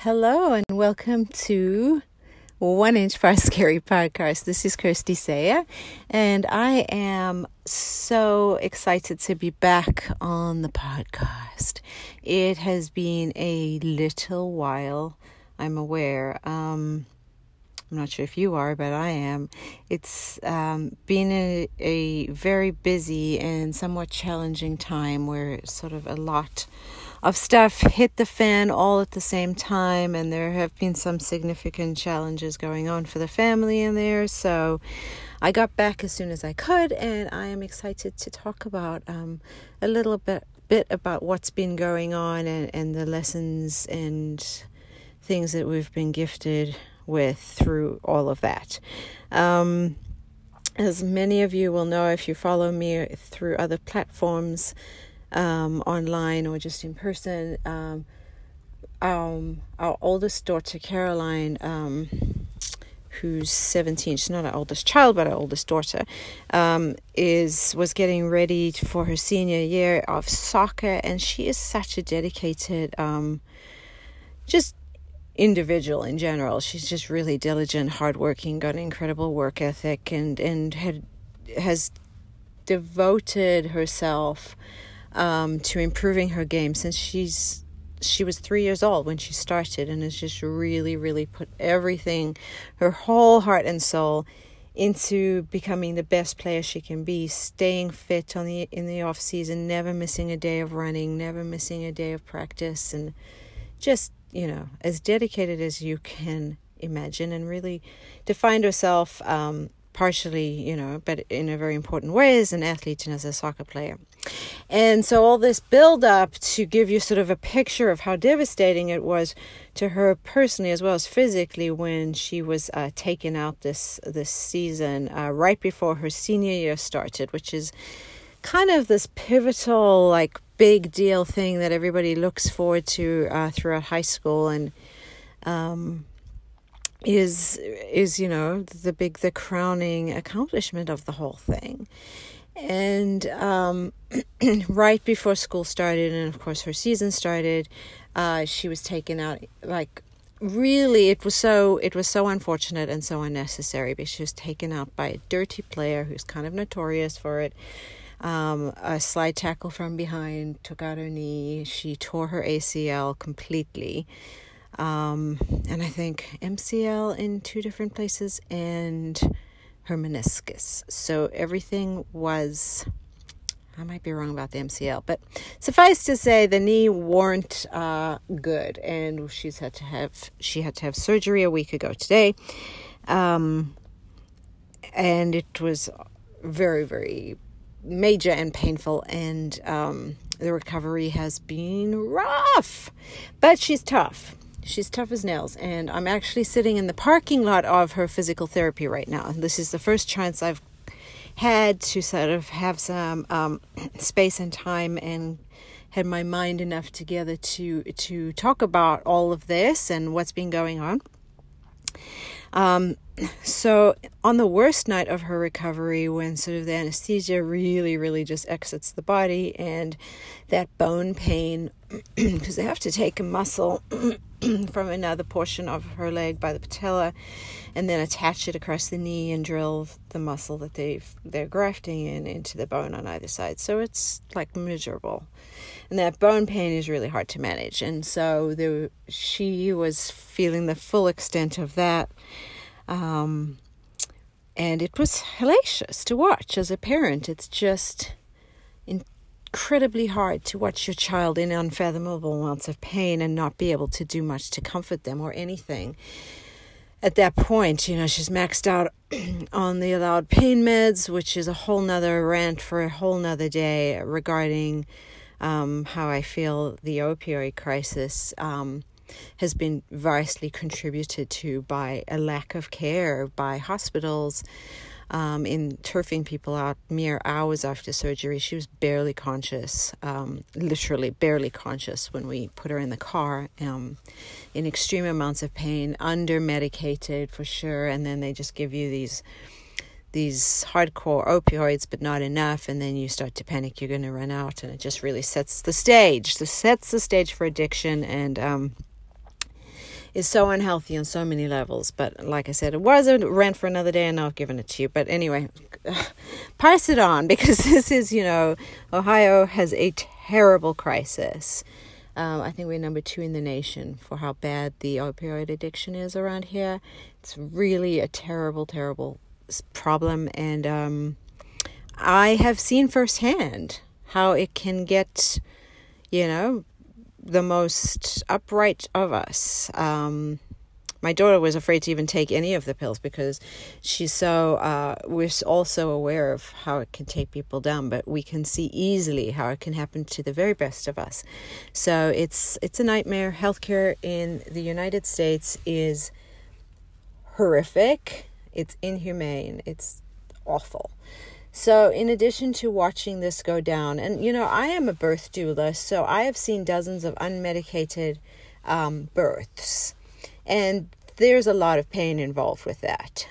Hello and welcome to 1 Inch Far Scary podcast. This is Kirsty Saya, and I am so excited to be back on the podcast. It has been a little while, I'm aware. I'm not sure if you are, but I am. It's been a very busy and somewhat challenging time where sort of a lot of stuff hit the fan all at the same time, and there have been some significant challenges going on for the family in there. So I got back as soon as I could, and I am excited to talk about a little bit about what's been going on and the lessons and things that we've been gifted with through all of that. As many of you will know if you follow me through other platforms, online or just in person, our oldest daughter Caroline, who's 17, she's not our oldest child but our oldest daughter, was getting ready for her senior year of soccer, and she is such a dedicated just individual in general. She's just really diligent, hardworking, got an incredible work ethic, and has devoted herself to improving her game since she was 3 years old when she started, and has just really put everything, her whole heart and soul, into becoming the best player she can be, staying fit in the off season, never missing a day of running, never missing a day of practice, and just, as dedicated as you can imagine, and really defined herself partially, but in a very important way as an athlete and as a soccer player. And so all this build up to give you sort of a picture of how devastating it was to her personally as well as physically when she was taken out this season right before her senior year started, which is kind of this pivotal, big deal thing that everybody looks forward to throughout high school, and is the crowning accomplishment of the whole thing. And right before school started, and of course her season started, she was taken out. Really, it was so unfortunate and so unnecessary, because she was taken out by a dirty player who's kind of notorious for it. A slide tackle from behind took out her knee. She tore her ACL completely, and I think MCL in 2 different places, and her meniscus. So everything was, I might be wrong about the MCL, but suffice to say the knee weren't good, and she had to have surgery a week ago today, and it was very, very major and painful, and the recovery has been rough, but she's tough. She's tough as nails, and I'm actually sitting in the parking lot of her physical therapy right now. This is the first chance I've had to sort of have some space and time, and had my mind enough together to talk about all of this and what's been going on. So on the worst night of her recovery, when sort of the anesthesia really just exits the body, and that bone pain, because they have to take a muscle from another portion of her leg by the patella and then attach it across the knee and drill the muscle that they're grafting into the bone on either side. So it's miserable. And that bone pain is really hard to manage. And so she was feeling the full extent of that. And it was hellacious to watch as a parent. It's just incredibly hard to watch your child in unfathomable amounts of pain and not be able to do much to comfort them or anything. At that point, she's maxed out on the allowed pain meds, which is a whole nother rant for a whole nother day regarding how I feel the opioid crisis has been vastly contributed to by a lack of care by hospitals in turfing people out mere hours after surgery. She was barely conscious, literally barely conscious when we put her in the car, in extreme amounts of pain, under-medicated for sure, and then they just give you these hardcore opioids, but not enough, and then you start to panic you're going to run out, and it just really sets the stage for addiction. And is so unhealthy on so many levels. But like I said, it was a rant for another day, and I've given it to you. But anyway, pass it on, because this is, Ohio has a terrible crisis. I think we're number 2 in the nation for how bad the opioid addiction is around here. It's really a terrible, terrible problem. And I have seen firsthand how it can get, the most upright of us. My daughter was afraid to even take any of the pills because she's we're also aware of how it can take people down, but we can see easily how it can happen to the very best of us. So it's a nightmare. Healthcare in the United States is horrific. It's inhumane. It's awful. So in addition to watching this go down, and, I am a birth doula, so I have seen dozens of unmedicated births. And there's a lot of pain involved with that.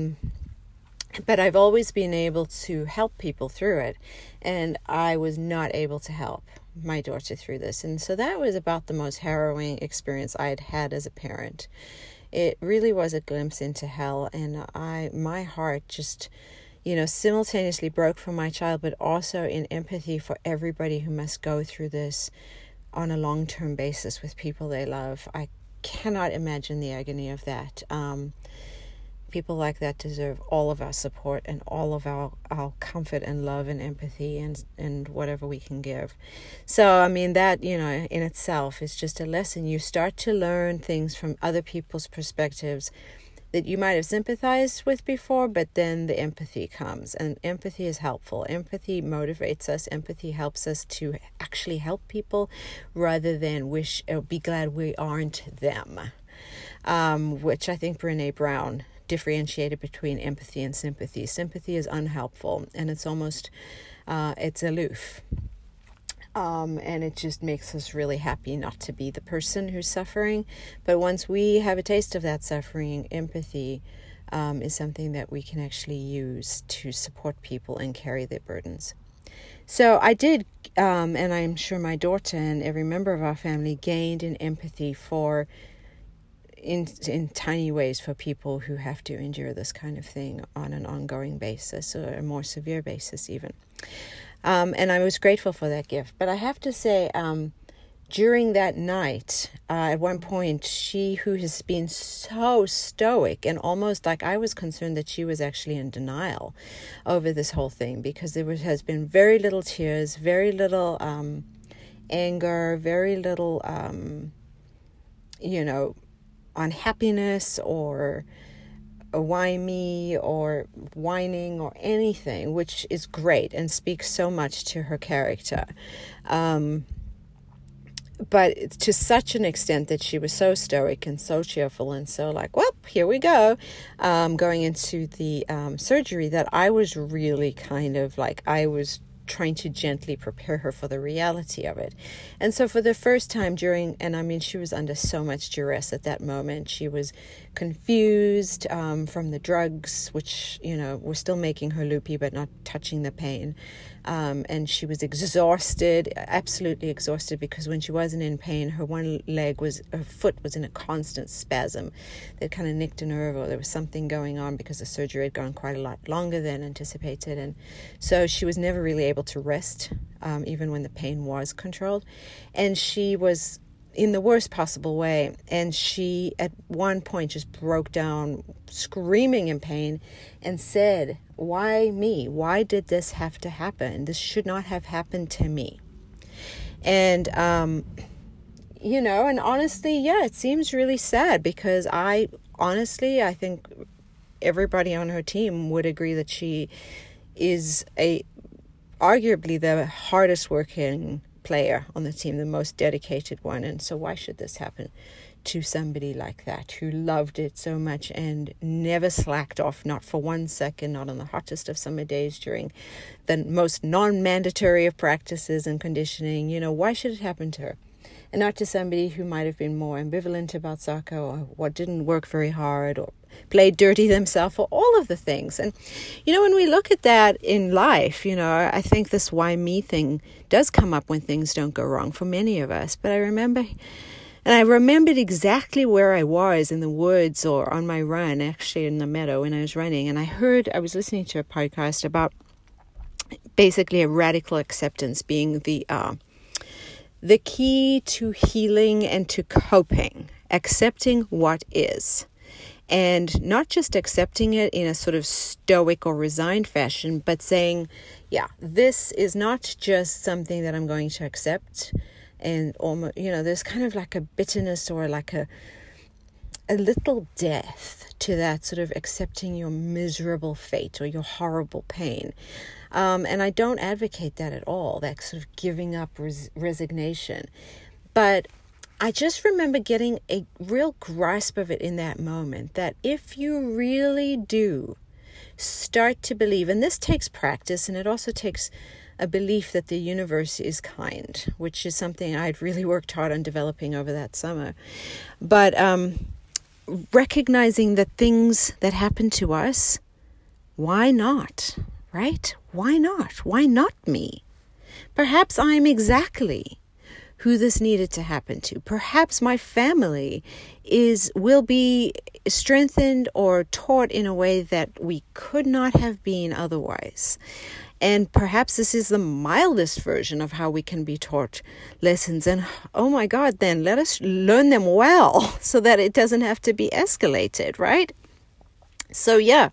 But I've always been able to help people through it. And I was not able to help my daughter through this. And so that was about the most harrowing experience I had had as a parent. It really was a glimpse into hell. And my heart just, simultaneously broke for my child, but also in empathy for everybody who must go through this on a long-term basis with people they love. I cannot imagine the agony of that. People like that deserve all of our support and all of our comfort and love and empathy and whatever we can give. So, that, in itself is just a lesson. You start to learn things from other people's perspectives that you might have sympathized with before, but then the empathy comes, and empathy is helpful. Empathy motivates us. Empathy helps us to actually help people rather than wish or be glad we aren't them, which I think Brené Brown differentiated between empathy and sympathy. Sympathy is unhelpful, and it's almost, it's aloof. And it just makes us really happy not to be the person who's suffering. But once we have a taste of that suffering, empathy is something that we can actually use to support people and carry their burdens. So I did, and I'm sure my daughter and every member of our family gained in empathy in tiny ways for people who have to endure this kind of thing on an ongoing basis, or a more severe basis even. And I was grateful for that gift. But I have to say, during that night, at one point, she, who has been so stoic and almost like I was concerned that she was actually in denial over this whole thing, because there has been very little tears, very little anger, very little, unhappiness or why me or whining or anything, which is great and speaks so much to her character. But it's to such an extent that she was so stoic and so cheerful and so like, well, here we go, going into the surgery, that I was really kind of like, I was trying to gently prepare her for the reality of it. And so for the first time she was under so much duress at that moment. She was confused from the drugs, which, were still making her loopy but not touching the pain. And she was exhausted, absolutely exhausted, because when she wasn't in pain, her foot was in a constant spasm that kind of nicked a nerve, or there was something going on because the surgery had gone quite a lot longer than anticipated. And so she was never really able to rest, even when the pain was controlled. And she was in the worst possible way. And she, at one point, just broke down, screaming in pain, and said, "Why me? Why did this have to happen? This should not have happened to me." And, and honestly, it seems really sad, because I think everybody on her team would agree that she is arguably the hardest working player on the team, the most dedicated one. And so why should this happen to somebody like that, who loved it so much and never slacked off, not for 1 second, not on the hottest of summer days during the most non-mandatory of practices and conditioning? Why should it happen to her? And not to somebody who might have been more ambivalent about soccer, or what didn't work very hard, or played dirty themselves, or all of the things. And, when we look at that in life, I think this why me thing does come up when things don't go wrong for many of us. But I remember And I remembered exactly where I was in the woods or on my run, actually in the meadow when I was running. And I was listening to a podcast about basically a radical acceptance being the key to healing and to coping, accepting what is. And not just accepting it in a sort of stoic or resigned fashion, but saying, yeah, this is not just something that I'm going to accept. And almost, there's kind of like a bitterness or like a little death to that sort of accepting your miserable fate or your horrible pain. And I don't advocate that at all, that sort of giving up resignation. But I just remember getting a real grasp of it in that moment, that if you really do start to believe, and this takes practice, and it also takes a belief that the universe is kind, which is something I'd really worked hard on developing over that summer. But recognizing that things that happen to us, why not, right? Why not? Why not me? Perhaps I'm exactly who this needed to happen to. Perhaps my family will be strengthened or taught in a way that we could not have been otherwise. And perhaps this is the mildest version of how we can be taught lessons. And oh my God, then let us learn them well so that it doesn't have to be escalated, right? So yeah,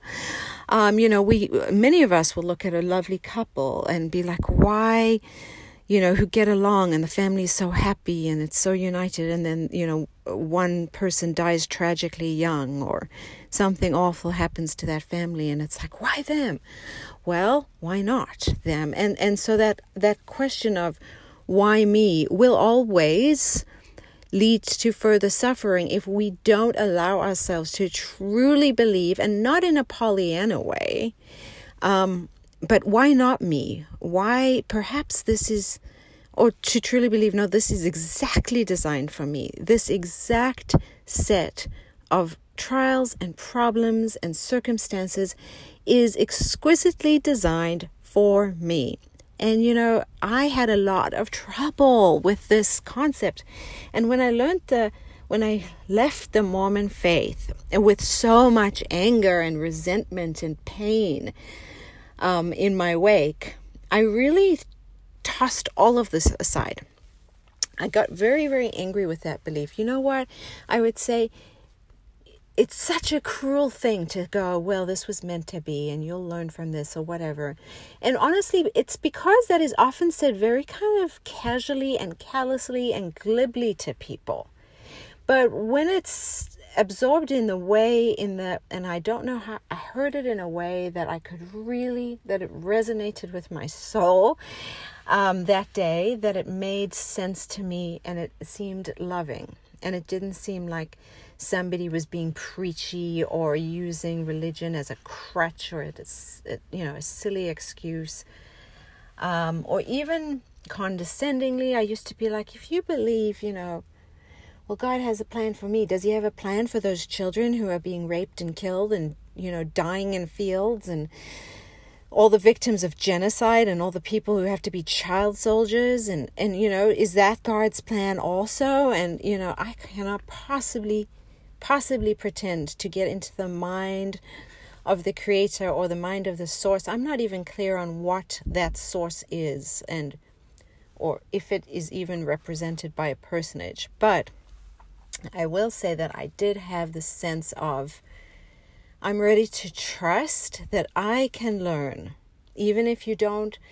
many of us will look at a lovely couple and be like, why, who get along and the family is so happy and it's so united. And then, one person dies tragically young or something awful happens to that family. And it's like, why them? Well, why not them? And so that question of why me will always lead to further suffering if we don't allow ourselves to truly believe, and not in a Pollyanna way, but why not me? Why perhaps this is, or to truly believe, no, this is exactly designed for me. This exact set of trials and problems and circumstances is exquisitely designed for me. And, I had a lot of trouble with this concept. And when I left the Mormon faith with so much anger and resentment and pain in my wake, I really tossed all of this aside. I got very, very angry with that belief. You know what? I would say it's such a cruel thing to go, well, this was meant to be and you'll learn from this or whatever. And honestly, it's because that is often said very kind of casually and callously and glibly to people. But when it's absorbed in the way and I don't know how, I heard it in a way that that it resonated with my soul that day, that it made sense to me and it seemed loving. And it didn't seem like somebody was being preachy or using religion as a crutch or a silly excuse, or even condescendingly. I used to be like, if you believe, well, God has a plan for me. Does he have a plan for those children who are being raped and killed and, dying in fields, and all the victims of genocide and all the people who have to be child soldiers? And is that God's plan also? And, I cannot possibly pretend to get into the mind of the creator or the mind of the source. I'm not even clear on what that source is, or if it is even represented by a personage. But I will say that I did have the sense of, I'm ready to trust that I can learn, even if you're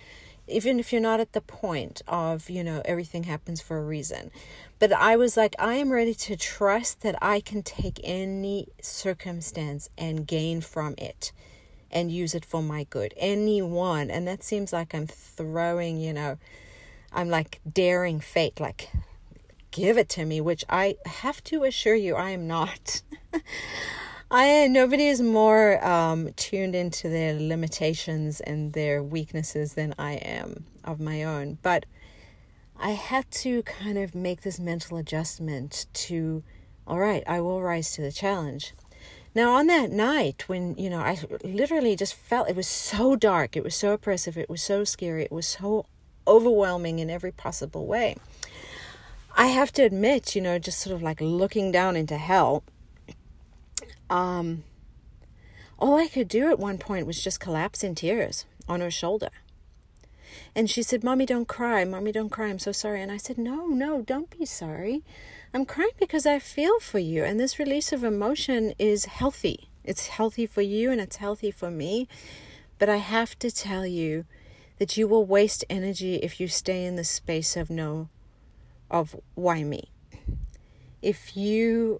not at the point of, everything happens for a reason. But I was like, I am ready to trust that I can take any circumstance and gain from it and use it for my good. Anyone. And that seems like I'm throwing, I'm like daring fate, like give it to me, which I have to assure you I am not. Nobody is more tuned into their limitations and their weaknesses than I am of my own. But I had to kind of make this mental adjustment to, all right, I will rise to the challenge. Now, on that night when, I literally just felt it was so dark, it was so oppressive, it was so scary, it was so overwhelming in every possible way. I have to admit, just sort of like looking down into hell, all I could do at one point was just collapse in tears on her shoulder. And she said, "Mommy, don't cry. Mommy, don't cry. I'm so sorry." And I said, No, don't be sorry. I'm crying because I feel for you. And this release of emotion is healthy. It's healthy for you and it's healthy for me. But I have to tell you that you will waste energy if you stay in the space of why me. If you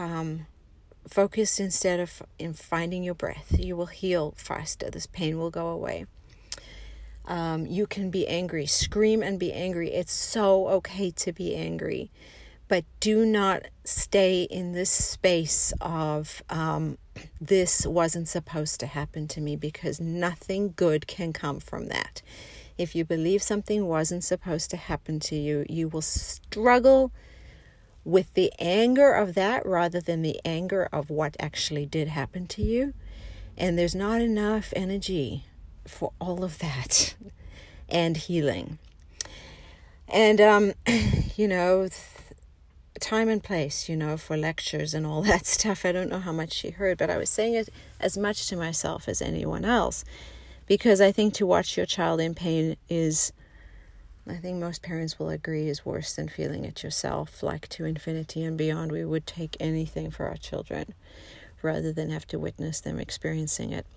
focus instead of in finding your breath, you will heal faster. This pain will go away. You can be angry, scream and be angry. It's so okay to be angry, but do not stay in this space of this wasn't supposed to happen to me, because nothing good can come from that. If you believe something wasn't supposed to happen to you, you will struggle with the anger of that rather than the anger of what actually did happen to you. And there's not enough energy for all of that and healing. And, time and place, for lectures and all that stuff. I don't know how much she heard, but I was saying it as much to myself as anyone else, because I think to watch your child in pain is, I think most parents will agree, is worse than feeling it yourself. Like to infinity and beyond, we would take anything for our children rather than have to witness them experiencing it.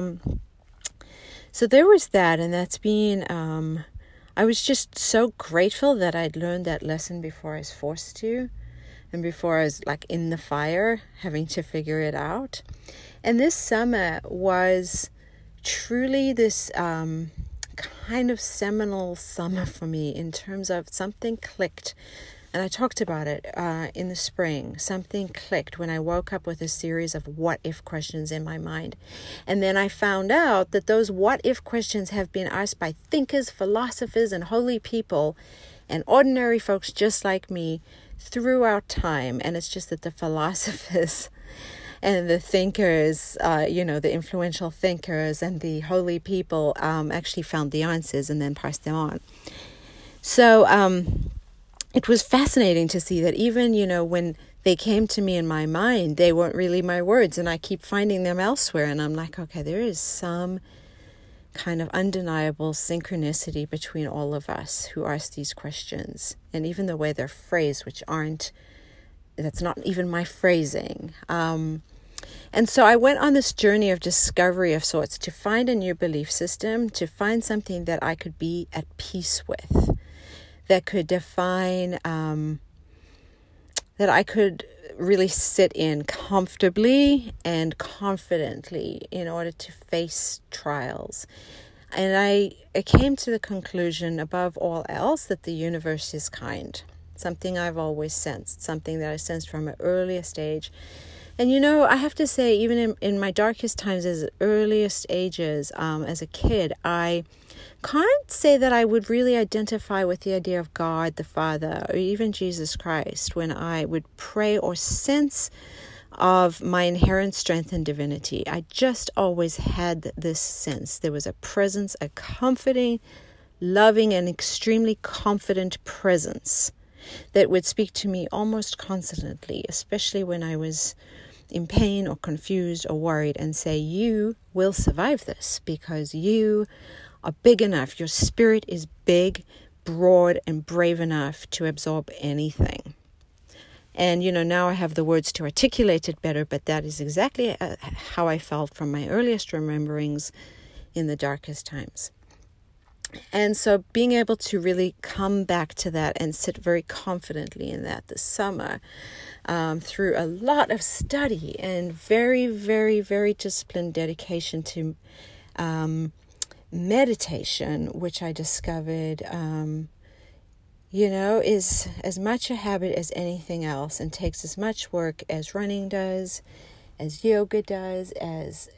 So there was that, and that's been, I was just so grateful that I'd learned that lesson before I was forced to, and before I was like in the fire, having to figure it out. And this summer was truly this kind of seminal summer for me in terms of something clicked. And I talked about it in the spring. Something clicked when I woke up with a series of what-if questions in my mind. And then I found out that those what-if questions have been asked by thinkers, philosophers, and holy people, and ordinary folks just like me throughout time. And it's just that the philosophers and the thinkers, the influential thinkers and the holy people actually found the answers and then passed them on. So, it was fascinating to see that even, when they came to me in my mind, they weren't really my words, and I keep finding them elsewhere. And I'm like, okay, there is some kind of undeniable synchronicity between all of us who ask these questions, and even the way they're phrased, that's not even my phrasing. And so I went on this journey of discovery of sorts to find a new belief system, to find something that I could be at peace with, that could define, that I could really sit in comfortably and confidently in order to face trials. And I came to the conclusion, above all else, that the universe is kind. Something I've always sensed, something that I sensed from an earliest age. And I have to say, even in my darkest times, as earliest ages, as a kid, I can't say that I would really identify with the idea of God the Father or even Jesus Christ when I would pray or sense of my inherent strength and divinity. I just always had this sense. There was a presence, a comforting, loving, and extremely confident presence that would speak to me almost constantly, especially when I was in pain or confused or worried, and say, "You will survive this because you are big enough. Your spirit is big, broad, and brave enough to absorb anything." And, now I have the words to articulate it better, but that is exactly how I felt from my earliest rememberings in the darkest times. And so being able to really come back to that and sit very confidently in that this summer, through a lot of study and very, very, very disciplined dedication to meditation, which I discovered, is as much a habit as anything else and takes as much work as running does, as yoga does, as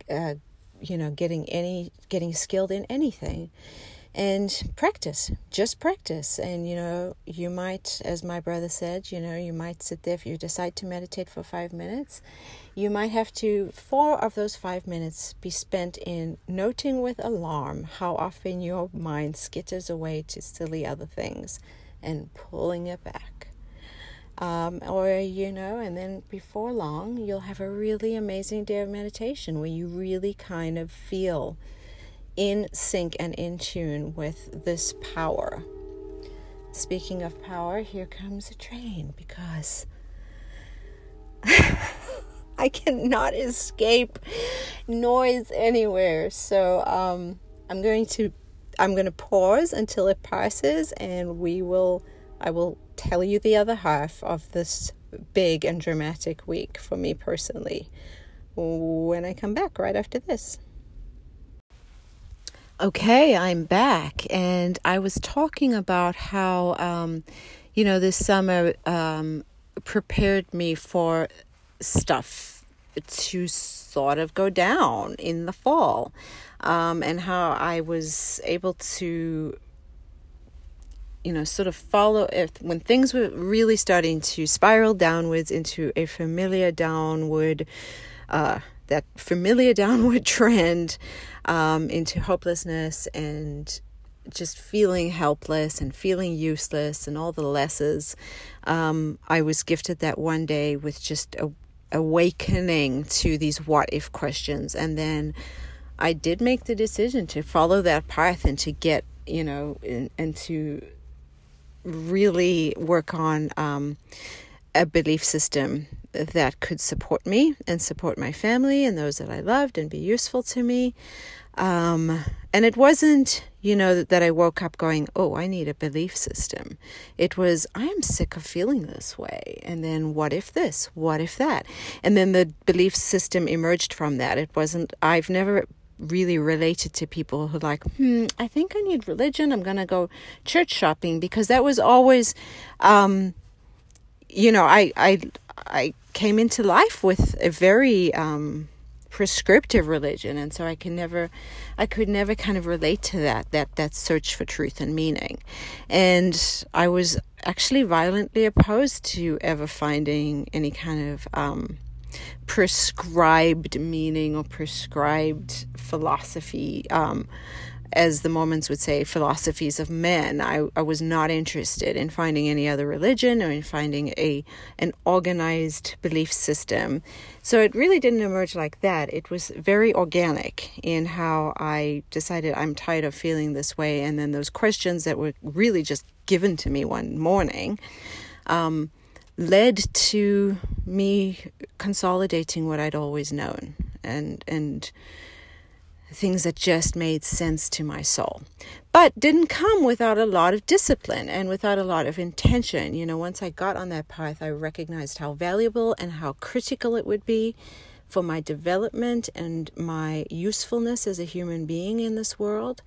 getting skilled in anything. And just practice. And, you might, as my brother said, you might sit there, if you decide to meditate for 5 minutes, you might have to, 4 of those 5 minutes be spent in noting with alarm how often your mind skitters away to silly other things and pulling it back. And then before long, you'll have a really amazing day of meditation where you really kind of feel in sync and in tune with this power. Speaking of power, here comes a train because I cannot escape noise anywhere. So I'm going to pause until it passes, and I will tell you the other half of this big and dramatic week for me personally when I come back right after this. Okay, I'm back, and I was talking about how, this summer prepared me for stuff to sort of go down in the fall, and how I was able to sort of follow it when things were really starting to spiral downwards into a familiar downward trend, into hopelessness and just feeling helpless and feeling useless and all the lesses. I was gifted that one day with just awakening to these what if questions, and then I did make the decision to follow that path and to get and to really work on a belief system that could support me and support my family and those that I loved and be useful to me. And it wasn't, that I woke up going, oh, I need a belief system. It was, I am sick of feeling this way. And then what if this? What if that? And then the belief system emerged from that. It wasn't, I've never really related to people who like, I think I need religion. I'm going to go church shopping, because that was always, I came into life with a very prescriptive religion, and so I could never kind of relate to that search for truth and meaning. And I was actually violently opposed to ever finding any kind of prescribed meaning or prescribed philosophy, as the Mormons would say, philosophies of men. I was not interested in finding any other religion or in finding an organized belief system. So it really didn't emerge like that. It was very organic in how I decided I'm tired of feeling this way. And then those questions that were really just given to me one morning led to me consolidating what I'd always known and things that just made sense to my soul, but didn't come without a lot of discipline and without a lot of intention. Once I got on that path, I recognized how valuable and how critical it would be for my development and my usefulness as a human being in this world,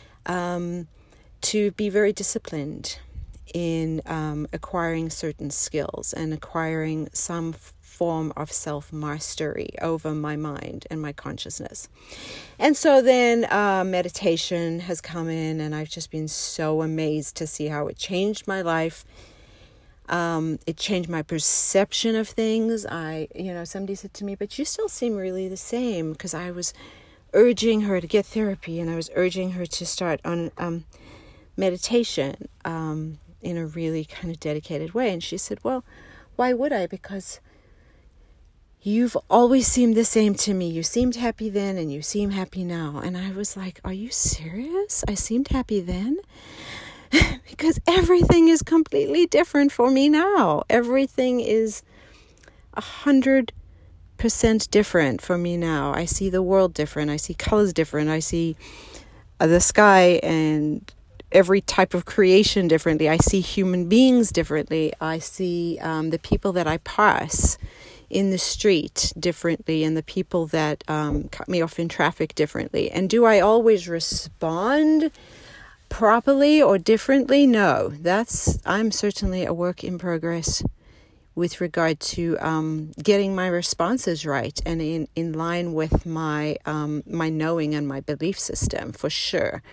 to be very disciplined in acquiring certain skills and acquiring some form of self-mastery over my mind and my consciousness. And so then meditation has come in, and I've just been so amazed to see how it changed my life. It changed my perception of things. Somebody said to me, but you still seem really the same, because I was urging her to get therapy, and I was urging her to start on meditation in a really kind of dedicated way. And she said, well, why would I? Because you've always seemed the same to me. You seemed happy then and you seem happy now. And I was like, are you serious? I seemed happy then? Because everything is completely different for me now. Everything is 100% different for me now. I see the world different. I see colors different. I see the sky and every type of creation differently. I see human beings differently. I see the people that I pass in the street differently, and the people that cut me off in traffic differently. And do I always respond properly or differently? No, I'm certainly a work in progress with regard to getting my responses right and in line with my my knowing and my belief system, for sure.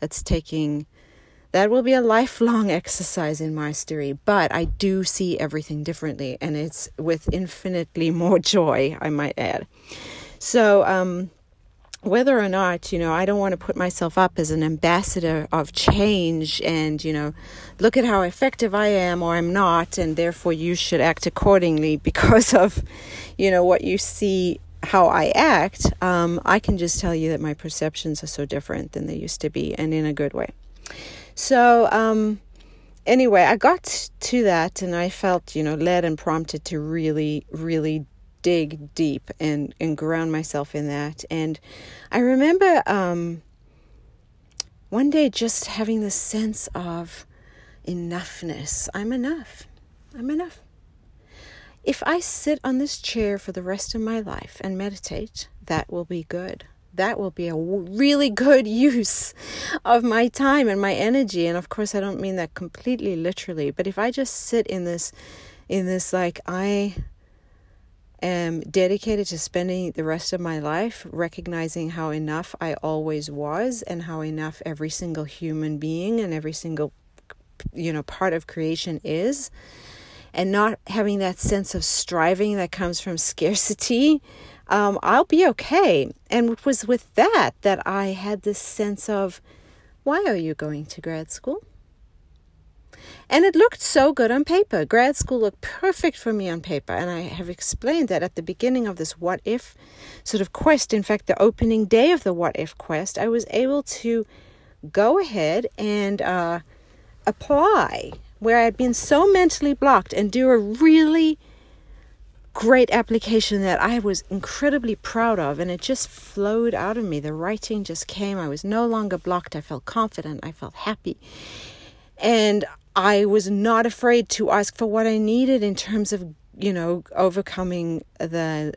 That will be a lifelong exercise in mastery, but I do see everything differently, and it's with infinitely more joy, I might add. So whether or not, I don't want to put myself up as an ambassador of change and, look at how effective I am or I'm not, and therefore you should act accordingly because of, what you see, how I act. I can just tell you that my perceptions are so different than they used to be, and in a good way. So, anyway, I got to that and I felt, led and prompted to really, really dig deep and ground myself in that. And I remember one day just having this sense of enoughness. I'm enough. If I sit on this chair for the rest of my life and meditate, that will be good. That will be a really good use of my time and my energy. And of course, I don't mean that completely literally, but if I just sit in this like I am dedicated to spending the rest of my life recognizing how enough I always was and how enough every single human being and every single, part of creation is, and not having that sense of striving that comes from scarcity, I'll be okay. And it was with that I had this sense of, why are you going to grad school? And it looked so good on paper. Grad school looked perfect for me on paper. And I have explained that at the beginning of this what if sort of quest. In fact, the opening day of the what if quest, I was able to go ahead and apply where I had been so mentally blocked and do a really great application that I was incredibly proud of. And it just flowed out of me. The writing just came. I was no longer blocked. I felt confident. I felt happy. And I was not afraid to ask for what I needed in terms of, overcoming the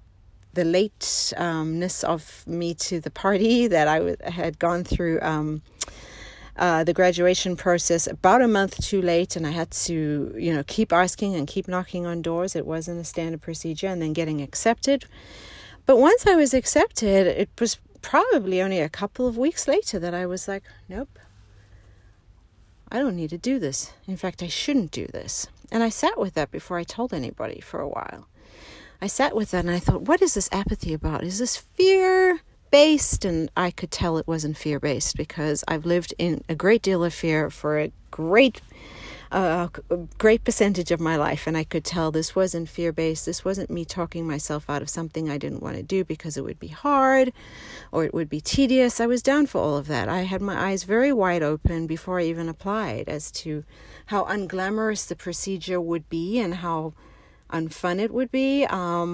lateness of me to the party that I had gone through the graduation process about a month too late. And I had to, keep asking and keep knocking on doors. It wasn't a standard procedure, and then getting accepted. But once I was accepted, it was probably only a couple of weeks later that I was like, nope. I don't need to do this. In fact, I shouldn't do this. And I sat with that before I told anybody for a while. I sat with that and I thought, what is this apathy about? Is this fear-based? And I could tell it wasn't fear-based because I've lived in a great deal of fear for a great percentage of my life. And I could tell this wasn't fear-based. This wasn't me talking myself out of something I didn't want to do because it would be hard or it would be tedious. I was down for all of that. I had my eyes very wide open before I even applied as to how unglamorous the procedure would be and how unfun it would be,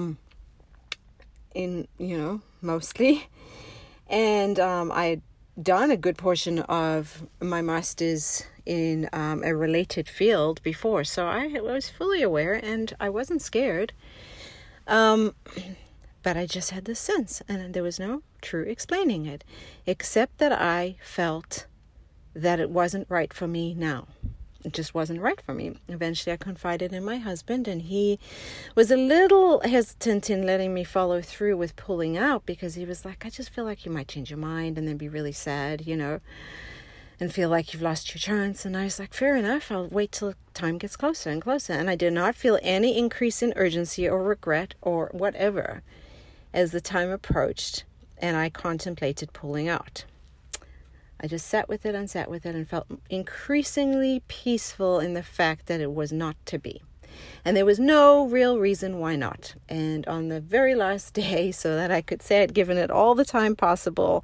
mostly. And I had done a good portion of my master's in a related field before, so I was fully aware and I wasn't scared, but I just had this sense, and there was no true explaining it, except that I felt that it wasn't right for me now. It just wasn't right for me. Eventually I confided in my husband, and he was a little hesitant in letting me follow through with pulling out, because he was like, I just feel like you might change your mind and then be really sad, and feel like you've lost your chance. And I was like, fair enough, I'll wait till time gets closer and closer. And I did not feel any increase in urgency or regret or whatever as the time approached and I contemplated pulling out. I just sat with it and felt increasingly peaceful in the fact that it was not to be. And there was no real reason why not. And on the very last day, so that I could say I'd given it all the time possible,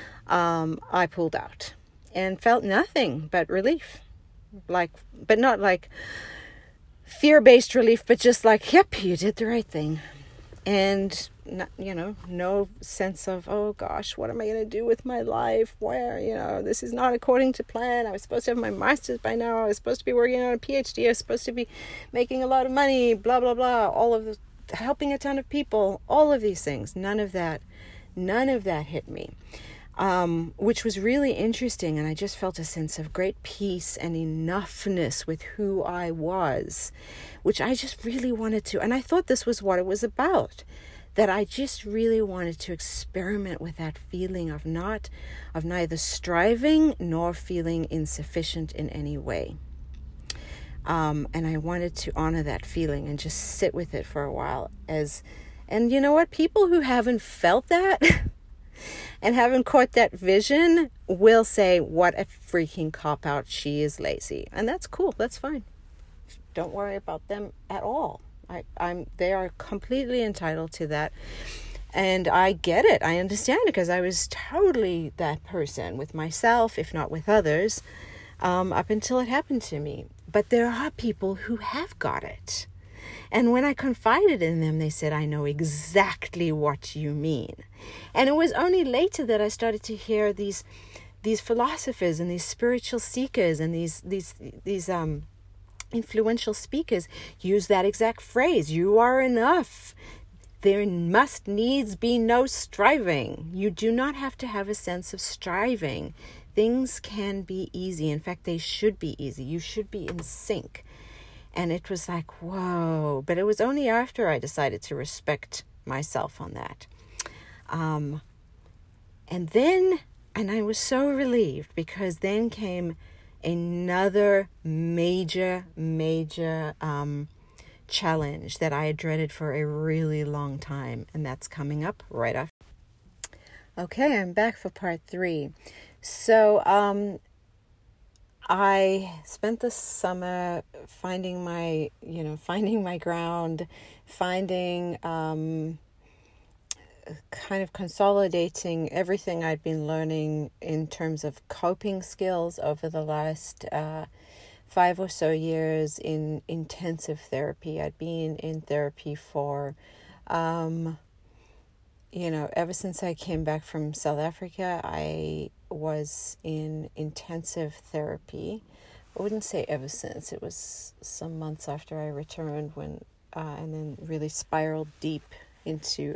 I pulled out and felt nothing but relief. But not like fear-based relief, but just like, yep, you did the right thing. And, no sense of, oh gosh, what am I going to do with my life? Where, this is not according to plan. I was supposed to have my master's by now. I was supposed to be working on a PhD. I was supposed to be making a lot of money, blah, blah, blah. All of the, helping a ton of people, all of these things. None of that hit me. Which was really interesting, and I just felt a sense of great peace and enoughness with who I was, which I just really wanted to, and I thought this was what it was about, that I just really wanted to experiment with that feeling of neither striving nor feeling insufficient in any way. And I wanted to honor that feeling and just sit with it for a while and you know what? People who haven't felt that and haven't caught that vision will say, what a freaking cop-out, she is lazy. And that's cool, that's fine. Don't worry about them at all. They are completely entitled to that. And I get it. I understand it, because I was totally that person with myself, if not with others, up until it happened to me. But there are people who have got it. And when I confided in them, they said, I know exactly what you mean. And it was only later that I started to hear these philosophers and these spiritual seekers and these influential speakers use that exact phrase. You are enough. There must needs be no striving. You do not have to have a sense of striving. Things can be easy. In fact, they should be easy. You should be in sync. And it was like, whoa. But it was only after I decided to respect myself on that. And I was so relieved, because then came another major challenge that I had dreaded for a really long time. And that's coming up right after. Okay, I'm back for part 3. So, I spent the summer finding my ground, kind of consolidating everything I'd been learning in terms of coping skills over the last 5 or so years in intensive therapy. I'd been in therapy for, ever since I came back from South Africa. I was in intensive therapy. I wouldn't say ever since. It was some months after I returned and then really spiraled deep into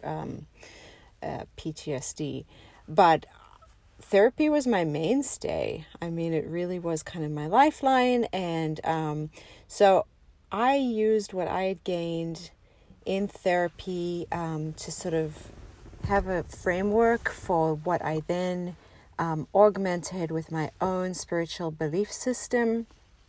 PTSD. But therapy was my mainstay. I mean, it really was kind of my lifeline. And so I used what I had gained in therapy to sort of have a framework for what I then augmented with my own spiritual belief system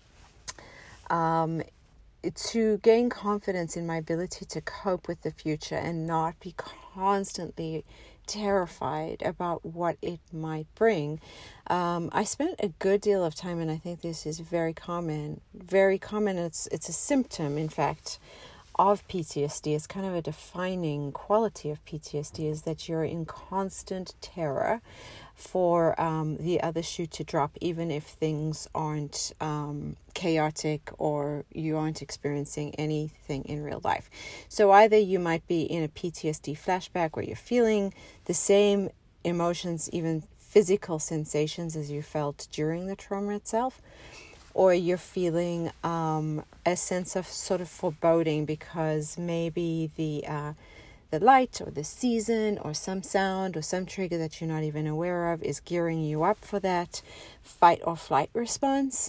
to gain confidence in my ability to cope with the future and not be constantly terrified about what it might bring. I spent a good deal of time, and I think this is very common. It's a symptom, in fact, of PTSD. It's kind of a defining quality of PTSD, is that you're in constant terror for the other shoe to drop, even if things aren't chaotic or you aren't experiencing anything in real life. So either you might be in a PTSD flashback where you're feeling the same emotions, even physical sensations, as you felt during the trauma itself, or you're feeling a sense of sort of foreboding because maybe the light or the season or some sound or some trigger that you're not even aware of is gearing you up for that fight or flight response.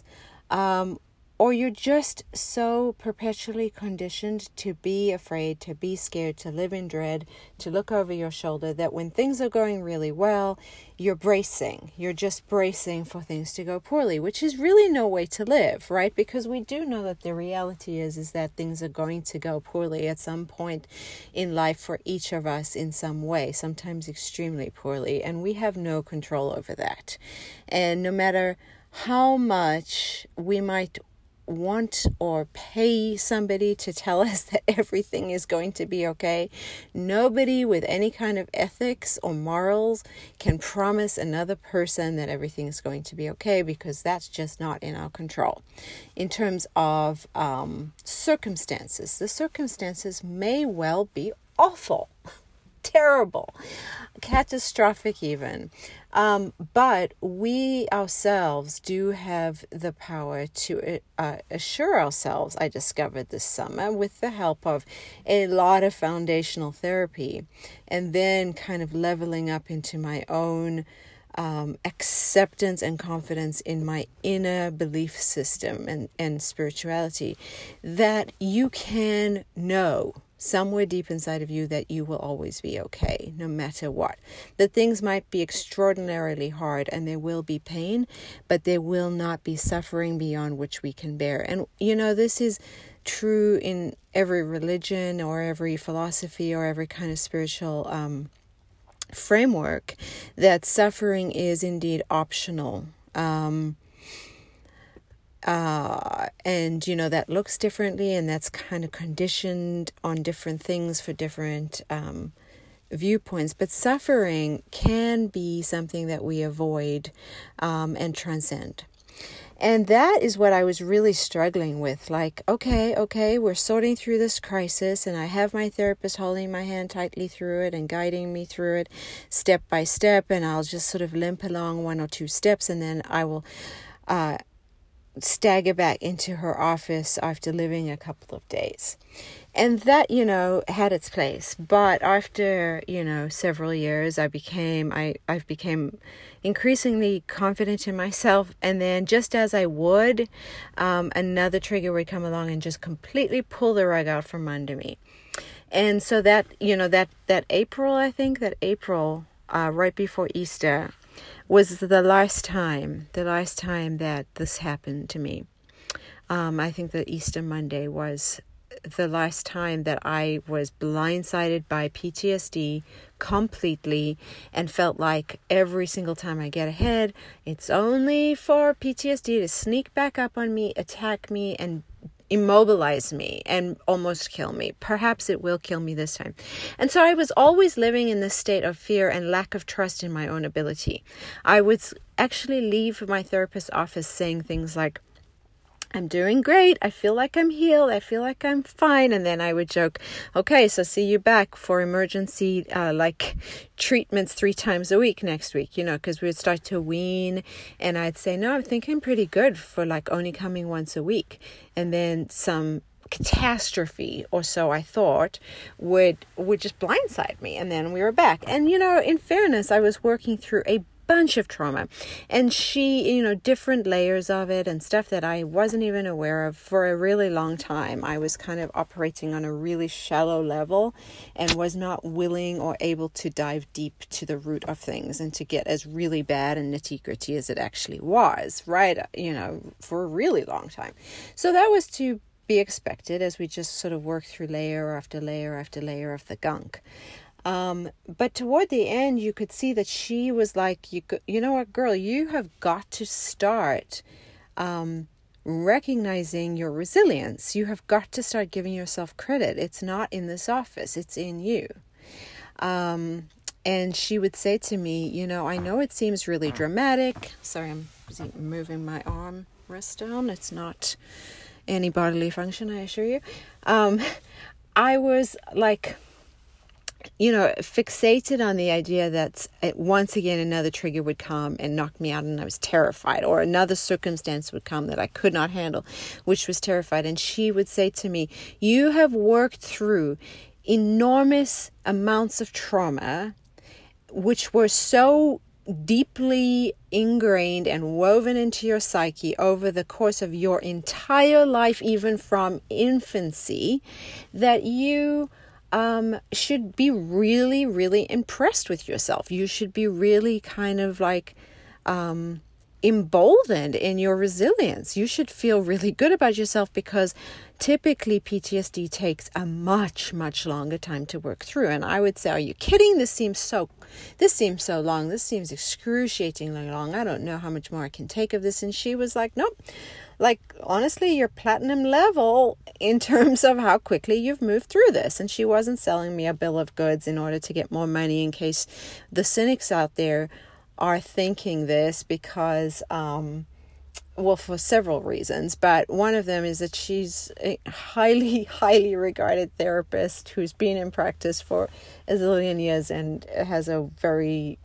Or you're just so perpetually conditioned to be afraid, to be scared, to live in dread, to look over your shoulder, that when things are going really well, you're bracing. You're just bracing for things to go poorly, which is really no way to live, right? Because we do know that the reality is that things are going to go poorly at some point in life for each of us in some way, sometimes extremely poorly, and we have no control over that. And no matter how much we might want or pay somebody to tell us that everything is going to be okay, nobody with any kind of ethics or morals can promise another person that everything is going to be okay, because that's just not in our control. In terms of circumstances, the circumstances may well be awful, terrible, catastrophic even. But we ourselves do have the power to assure ourselves, I discovered this summer, with the help of a lot of foundational therapy, and then kind of leveling up into my own acceptance and confidence in my inner belief system and spirituality, that you can know somewhere deep inside of you that you will always be okay, no matter what. That things might be extraordinarily hard and there will be pain, but there will not be suffering beyond which we can bear. And, this is true in every religion or every philosophy or every kind of spiritual framework that suffering is indeed optional. And, that looks differently, and that's kind of conditioned on different things for different viewpoints. But suffering can be something that we avoid and transcend. And that is what I was really struggling with. Like, okay, we're sorting through this crisis, and I have my therapist holding my hand tightly through it and guiding me through it step by step, and I'll just sort of limp along 1 or 2 steps, and then I will stagger back into her office after living a couple of days. And that, had its place. But after, several years, I became increasingly confident in myself. And then just as I would, another trigger would come along and just completely pull the rug out from under me. And so that, that April, right before Easter, was the last time that this happened to me. I think that Easter Monday was the last time that I was blindsided by PTSD completely and felt like every single time I get ahead, it's only for PTSD to sneak back up on me, attack me, and immobilize me and almost kill me. Perhaps it will kill me this time. And so I was always living in this state of fear and lack of trust in my own ability. I would actually leave my therapist's office saying things like, I'm doing great. I feel like I'm healed. I feel like I'm fine. And then I would joke, okay, so see you back for emergency treatments 3 times a week next week, because we would start to wean. And I'd say, no, I think I'm pretty good for only coming once a week. And then some catastrophe, or so I thought, would just blindside me. And then we were back. And, in fairness, I was working through a bunch of trauma, and she, different layers of it and stuff that I wasn't even aware of for a really long time. I was kind of operating on a really shallow level and was not willing or able to dive deep to the root of things and to get as really bad and nitty-gritty as it actually was, right? For a really long time. So that was to be expected as we just sort of worked through layer after layer after layer of the gunk. But toward the end, you could see that she was like, you know what, girl, you have got to start recognizing your resilience. You have got to start giving yourself credit. It's not in this office. It's in you. And she would say to me, I know it seems really dramatic. Sorry, I'm busy moving my arm wrist down. It's not any bodily function, I assure you. I was fixated on the idea that once again another trigger would come and knock me out, and I was terrified, or another circumstance would come that I could not handle, which was terrified. And she would say to me, you have worked through enormous amounts of trauma, which were so deeply ingrained and woven into your psyche over the course of your entire life, even from infancy, that you should be really, really impressed with yourself. You should be really kind of emboldened in your resilience. You should feel really good about yourself, because typically PTSD takes a much, much longer time to work through. And I would say, are you kidding? This seems so long. This seems excruciatingly long. I don't know how much more I can take of this. And she was like, nope. Honestly, you're platinum level in terms of how quickly you've moved through this. And she wasn't selling me a bill of goods in order to get more money, in case the cynics out there are thinking this, because, for several reasons. But one of them is that she's a highly, highly regarded therapist who's been in practice for a zillion years and has a very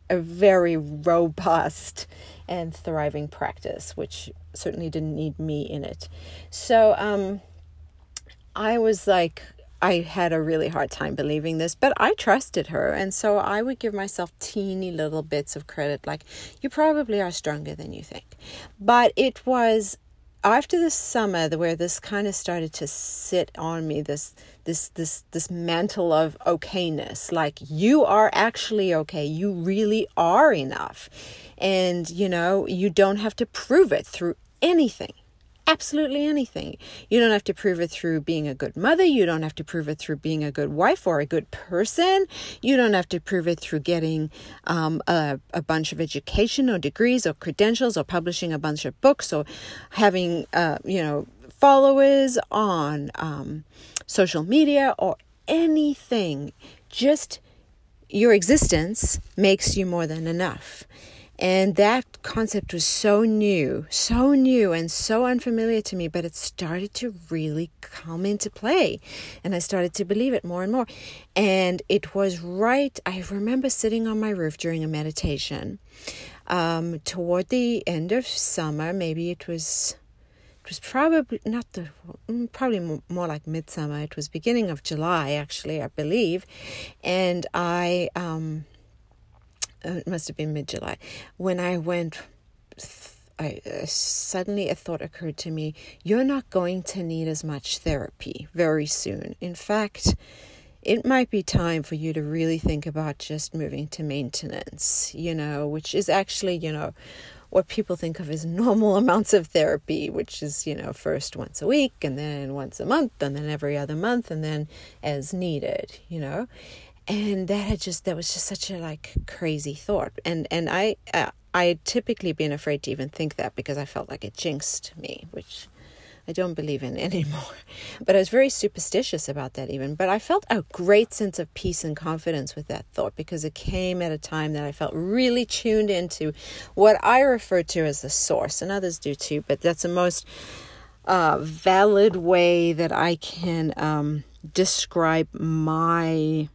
robust and thriving practice, which certainly didn't need me in it. So I was I had a really hard time believing this, but I trusted her. And so I would give myself teeny little bits of credit, like, you probably are stronger than you think. But it was after the summer where this kind of started to sit on me, this mantle of okayness, like, you are actually okay. You really are enough. And, you don't have to prove it through anything absolutely anything. You don't have to prove it through being a good mother. You don't have to prove it through being a good wife or a good person. You don't have to prove it through getting a bunch of education or degrees or credentials or publishing a bunch of books or having, followers on social media or anything. Just your existence makes you more than enough. And that concept was so new and so unfamiliar to me, but it started to really come into play. And I started to believe it more and more. And it was right. I remember sitting on my roof during a meditation toward the end of summer. Maybe it was probably probably more like midsummer. It was beginning of July, actually, I believe. And it must have been mid-July. When I went, suddenly a thought occurred to me. You're not going to need as much therapy very soon. In fact, it might be time for you to really think about just moving to maintenance, which is actually, what people think of as normal amounts of therapy, which is, first once a week and then once a month and then every other month and then as needed, And that was just such a crazy thought. And I had typically been afraid to even think that because I felt like it jinxed me, which I don't believe in anymore. But I was very superstitious about that even. But I felt a great sense of peace and confidence with that thought because it came at a time that I felt really tuned into what I refer to as the source. And others do too, but that's the most valid way that I can describe my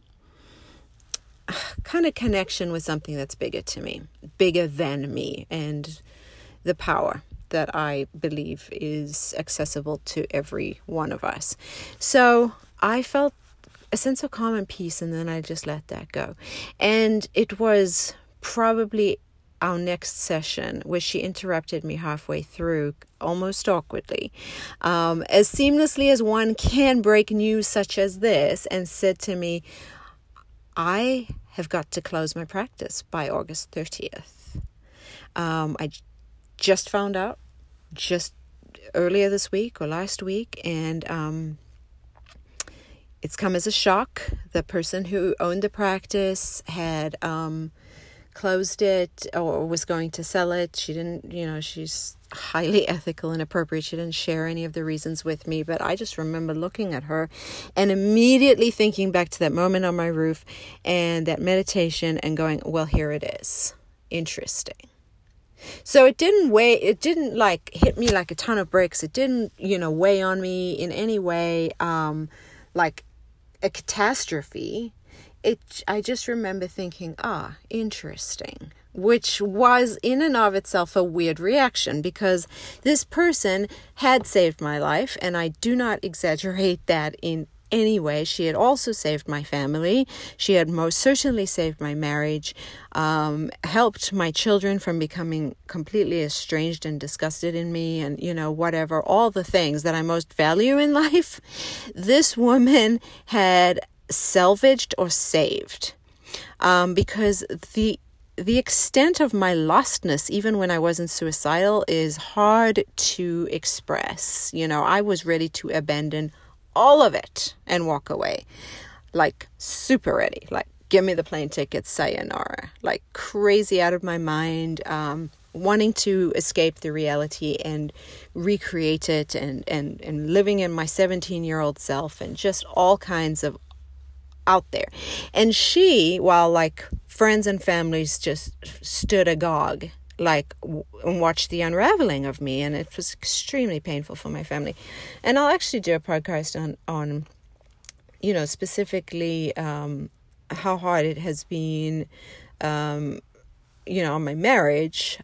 kind of connection with something that's bigger than me, and the power that I believe is accessible to every one of us. So I felt a sense of calm and peace, and then I just let that go. And it was probably our next session where she interrupted me halfway through, almost awkwardly, as seamlessly as one can break news such as this, and said to me, I have got to close my practice by August 30th. I just found out just earlier this week or last week, and it's come as a shock. The person who owned the practice had closed it or was going to sell it. She didn't, she's highly ethical and appropriate. She didn't share any of the reasons with me, but I just remember looking at her and immediately thinking back to that moment on my roof and that meditation and going, well, here it is. Interesting. So it didn't hit me like a ton of bricks. It didn't, weigh on me in any way, like a catastrophe. I just remember thinking, interesting, which was in and of itself a weird reaction because this person had saved my life, and I do not exaggerate that in any way. She had also saved my family. She had most certainly saved my marriage, helped my children from becoming completely estranged and disgusted in me, and, whatever, all the things that I most value in life. This woman had salvaged or saved, because the extent of my lostness, even when I wasn't suicidal, is hard to express. I was ready to abandon all of it and walk away, like super ready, like give me the plane ticket, sayonara, like crazy out of my mind, wanting to escape the reality and recreate it, and living in my 17-year-old self, and just all kinds of out there. And she, while friends and families just stood agog, and watched the unraveling of me, and it was extremely painful for my family. And I'll actually do a podcast on specifically how hard it has been, on my marriage,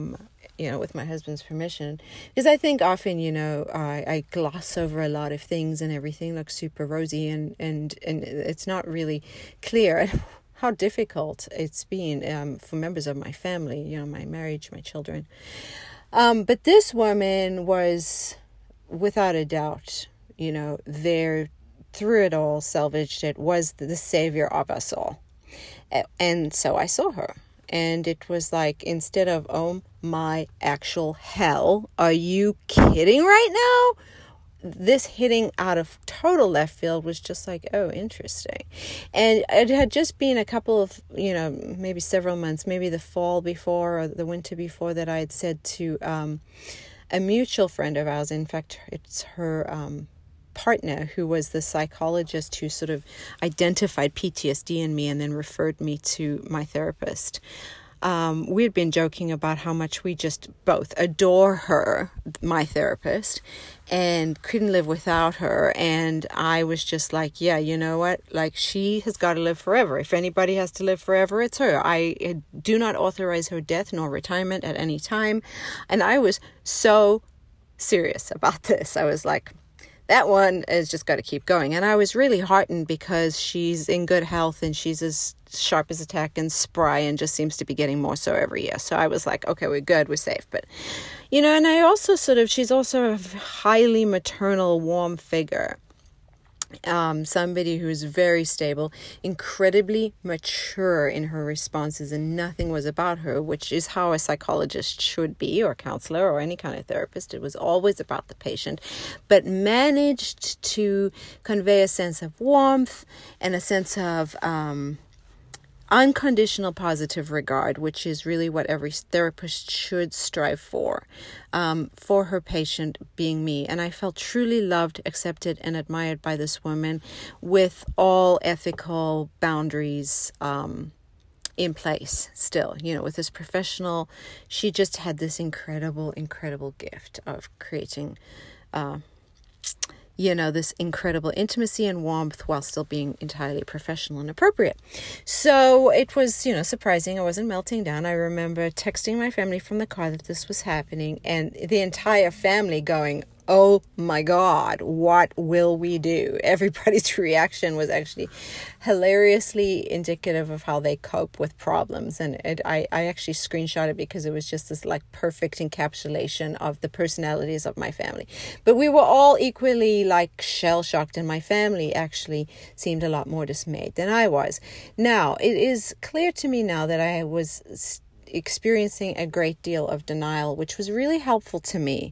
with my husband's permission, because I think often, I gloss over a lot of things and everything looks super rosy, and it's not really clear how difficult it's been for members of my family, my marriage, my children. But this woman was, without a doubt, there through it all, salvaged it, was the savior of us all. And so I saw her. And it was like, instead of, oh my actual hell, are you kidding right now? This hitting out of total left field was just like, oh, interesting. And it had just been a couple of, maybe several months, maybe the fall before or the winter before, that I had said to a mutual friend of ours. In fact, it's her partner, who was the psychologist who sort of identified PTSD in me and then referred me to my therapist. We had been joking about how much we just both adore her, my therapist, and couldn't live without her. And I was just like, yeah, you know what? Like, she has got to live forever. If anybody has to live forever, it's her. I do not authorize her death nor retirement at any time. And I was so serious about this. I was like, that one has just got to keep going. And I was really heartened because she's in good health and she's as sharp as a tack and spry and just seems to be getting more so every year. So I was like, okay, we're good, we're safe. But, and I also she's also a highly maternal, warm figure. Somebody who's very stable, incredibly mature in her responses, and nothing was about her, which is how a psychologist should be, or counselor, or any kind of therapist. It was always about the patient, but managed to convey a sense of warmth and a sense of unconditional positive regard, which is really what every therapist should strive for her patient, being me. And I felt truly loved, accepted, and admired by this woman, with all ethical boundaries in place still. With this professional, she just had this incredible gift of creating this incredible intimacy and warmth while still being entirely professional and appropriate. So it was, surprising. I wasn't melting down. I remember texting my family from the car that this was happening, and the entire family going, oh my God, what will we do? Everybody's reaction was actually hilariously indicative of how they cope with problems. And I actually screenshot it because it was just this like perfect encapsulation of the personalities of my family. But we were all equally like shell-shocked, and my family actually seemed a lot more dismayed than I was. Now, it is clear to me now that I was experiencing a great deal of denial, which was really helpful to me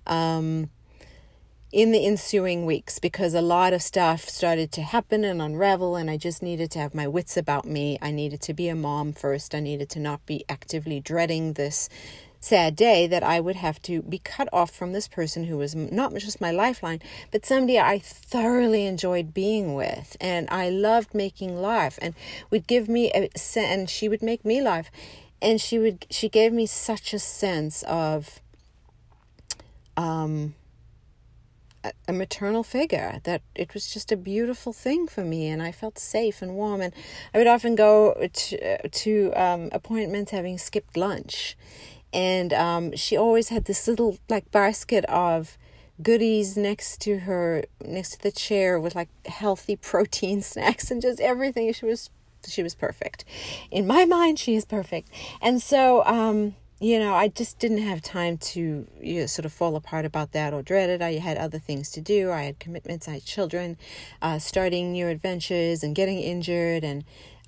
in the ensuing weeks, because a lot of stuff started to happen and unravel, and I just needed to have my wits about me. I needed to be a mom first. I needed to not be actively dreading this sad day that I would have to be cut off from this person who was not just my lifeline, but somebody I thoroughly enjoyed being with, and I loved making laugh, and would give me and she would make me laugh, and she gave me such a sense of a maternal figure, that it was just a beautiful thing for me, and I felt safe and warm. And I would often go to appointments having skipped lunch, and she always had this little like basket of goodies next to the chair with like healthy protein snacks and just everything. She was perfect. In my mind, she is perfect. And so I just didn't have time to sort of fall apart about that or dread it. I had other things to do. I had commitments. I had children, starting new adventures and getting injured. And,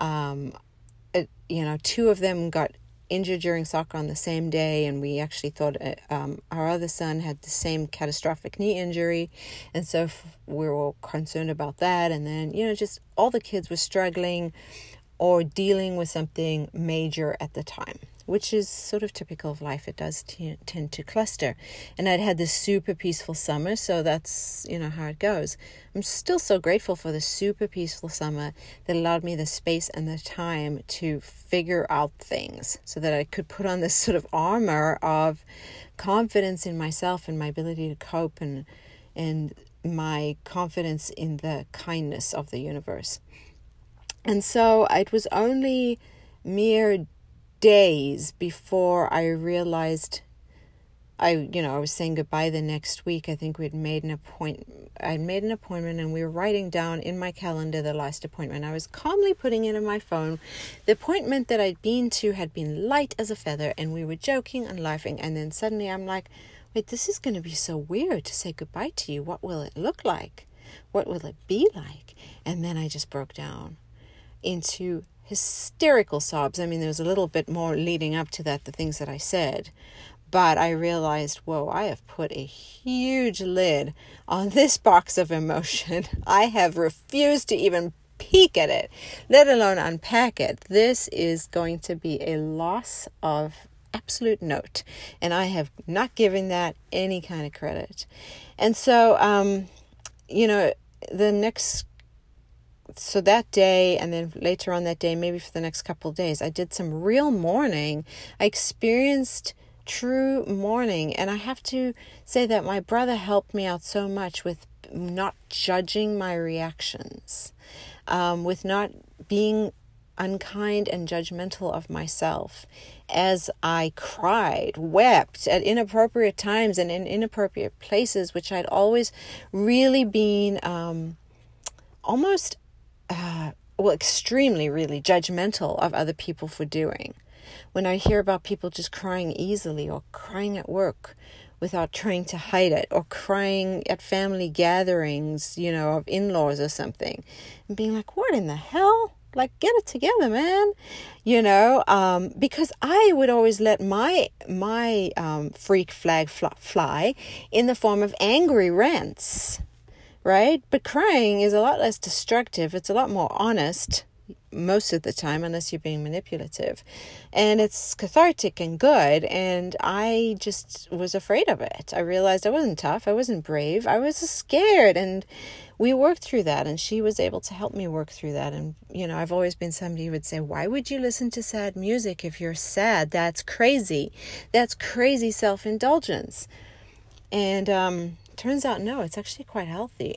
two of them got injured during soccer on the same day. And we actually thought our other son had the same catastrophic knee injury. And so we were all concerned about that. And then, just all the kids were struggling or dealing with something major at the time, which is sort of typical of life. It does tend to cluster. And I'd had this super peaceful summer, so that's, how it goes. I'm still so grateful for the super peaceful summer that allowed me the space and the time to figure out things so that I could put on this sort of armor of confidence in myself and my ability to cope, and my confidence in the kindness of the universe. And so it was only mere days before I realized I was saying goodbye the next week. I think I'd made an appointment, and we were writing down in my calendar the last appointment. I was calmly putting it in my phone. The appointment that I'd been to had been light as a feather, and we were joking and laughing. And then suddenly I'm like, wait, this is going to be so weird to say goodbye to you. What will it look like? What will it be like? And then I just broke down into hysterical sobs. I mean, there was a little bit more leading up to that, the things that I said. But I realized, whoa, I have put a huge lid on this box of emotion. I have refused to even peek at it, let alone unpack it. This is going to be a loss of absolute note. And I have not given that any kind of credit. And so, so that day, and then later on that day, maybe for the next couple of days, I did some real mourning. I experienced true mourning. And I have to say that my brother helped me out so much with not judging my reactions, with not being unkind and judgmental of myself as I cried, wept at inappropriate times and in inappropriate places, which I'd always really been extremely really judgmental of other people for doing. When I hear about people just crying easily, or crying at work without trying to hide it, or crying at family gatherings, of in-laws or something, and being like, what in the hell? Like, get it together, man. Because I would always let my freak flag fly in the form of angry rants, right? But crying is a lot less destructive. It's a lot more honest most of the time, unless you're being manipulative. And it's cathartic and good. And I just was afraid of it. I realized I wasn't tough. I wasn't brave. I was scared. And we worked through that. And she was able to help me work through that. And, I've always been somebody who would say, why would you listen to sad music if you're sad? That's crazy. That's crazy self-indulgence. And turns out, no, it's actually quite healthy.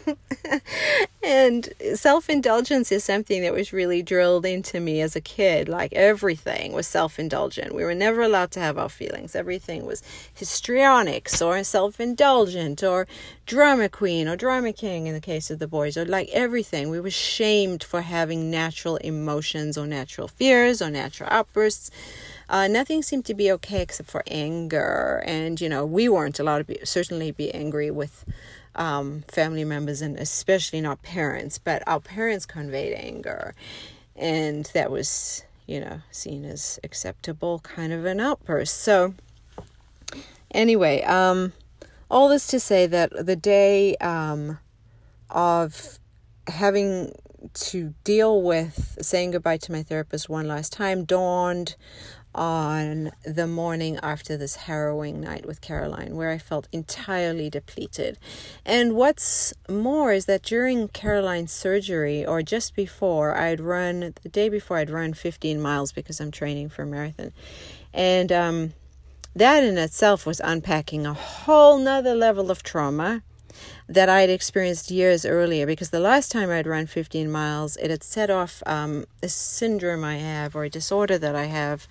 And self-indulgence is something that was really drilled into me as a kid. Like, everything was self-indulgent. We were never allowed to have our feelings. Everything was histrionics or self-indulgent or drama queen or drama king in the case of the boys, or like everything. We were shamed for having natural emotions or natural fears or natural outbursts. Nothing seemed to be okay except for anger. And, we weren't allowed to certainly be angry with family members, and especially not parents, but our parents conveyed anger. And that was, seen as acceptable kind of an outburst. So anyway, all this to say that the day of having to deal with saying goodbye to my therapist one last time dawned on the morning after this harrowing night with Caroline, where I felt entirely depleted. And what's more is that during Caroline's surgery, or just before, the day before I'd run 15 miles because I'm training for a marathon. And that in itself was unpacking a whole nother level of trauma that I'd experienced years earlier, because the last time I'd run 15 miles, it had set off a syndrome I have, or a disorder that I have,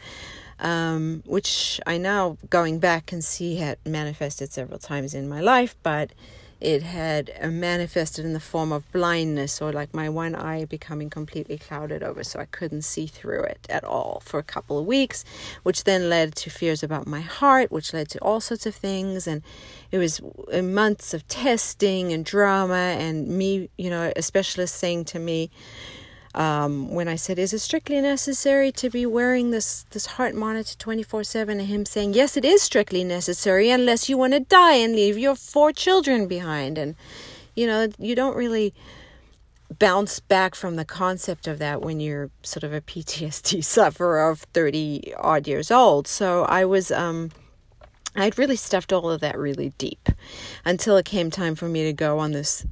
which I now, going back, can see had manifested several times in my life, but it had manifested in the form of blindness, or like my one eye becoming completely clouded over, so I couldn't see through it at all for a couple of weeks, which then led to fears about my heart, which led to all sorts of things. And it was months of testing and drama, and me, a specialist saying to me, when I said, is it strictly necessary to be wearing this heart monitor 24/7? And him saying, yes, it is strictly necessary unless you want to die and leave your 4 children behind. And, you don't really bounce back from the concept of that when you're sort of a PTSD sufferer of 30 odd years old. So I was, I'd really stuffed all of that really deep until it came time for me to go on this